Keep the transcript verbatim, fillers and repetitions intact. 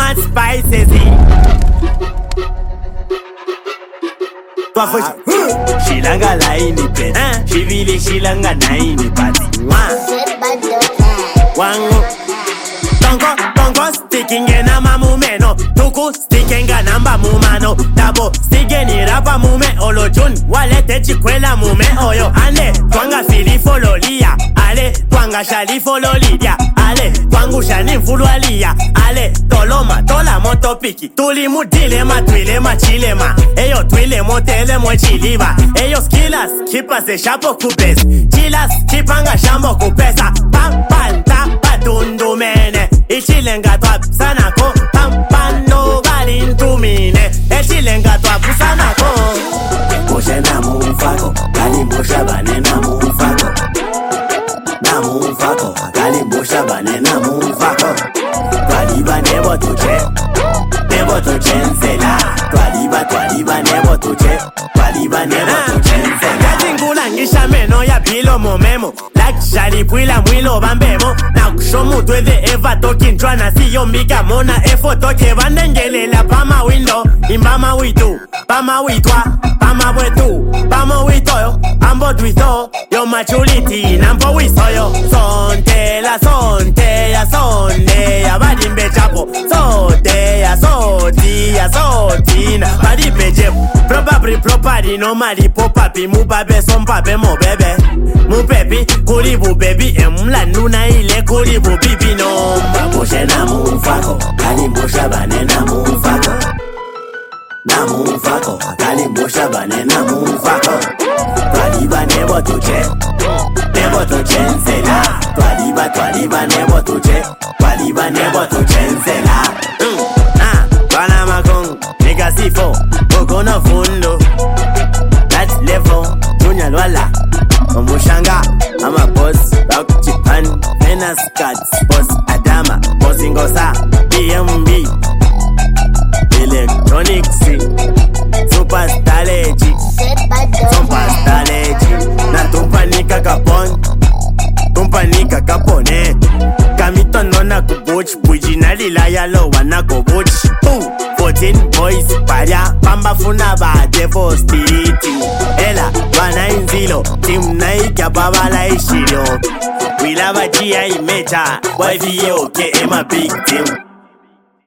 mad spices. Twafocha Shilanga laini pesa Shivili shilanga naini pati Wango Tongo, tongo, sticking na mamumeno Tuku, sticking namba mumano Tabo, sticking rapa mume Olo jun, walete chikwela mume Oyo, ane, twanga fili fololia Ale, twanga shali fololidia Ale, twangu shani mfulualia Ale, toloma, tola motopiki Tuli mudile ma, twile ma, chile ma Eyo, twile motele mo chiliva Eyo, skillas, kipa se shapo kupes Chilas, kipanga shambo kupesa Pam, pam, tapa, dundu mene Ichilenga twap sanako Pampano galintumine Ichilenga twap sanako Moshe na mufako Kali mosha bane na mufako Na mufako Kali mosha bane na mufako Twaliba nebo tuche Nebo tuche nsela Twaliba twaliba nebo tuche Twaliba nebo tuche nsela Katingula ngisha meno ya pilo momemo Shali pwila mwilo bambemo Na kushomu twede eva toki nchwana siyo mbika mona efo toke bandengelela pama window Imbama witu, pama witwa, pama wetu Pama witoyo, ambo twito Yo machuliti, nampo wisoyo Sonte la sonte ya sonde Ya badimbe chapo Sote ya soti ya sotina Badimbe jepo Probably property no mali popapi Mubabe son pape mo bebe Mupepi kulibu baby emla nuna ile kulibu bibi no Mbaboshe na mufako Kalimbosha bane na mufako Na mufako Kalimbosha bane na mufako Twaliba nebo tuche Nebo tuche nsela Twaliba twaliba nebo tuche Twaliba nebo tuche nsela mm. Ah, Bana makong Nika sifo Koko no fundo That's level Junior wala Omushanga I'm a boss, rock Japan, Venus Cats, boss Adama, boss Ingosa, B M B, Electronics, Superstar Legend, Superstar Legend, na tumpanika kapon, tumpanika kapone, kamito nona kubuch, bujina lila yalo wana kubuch, fourteen boys, paria, pamba funa ba devostiti, ela, wana inzilo, team naika babala ishilo, we love a G I meta, why V O K M a big team.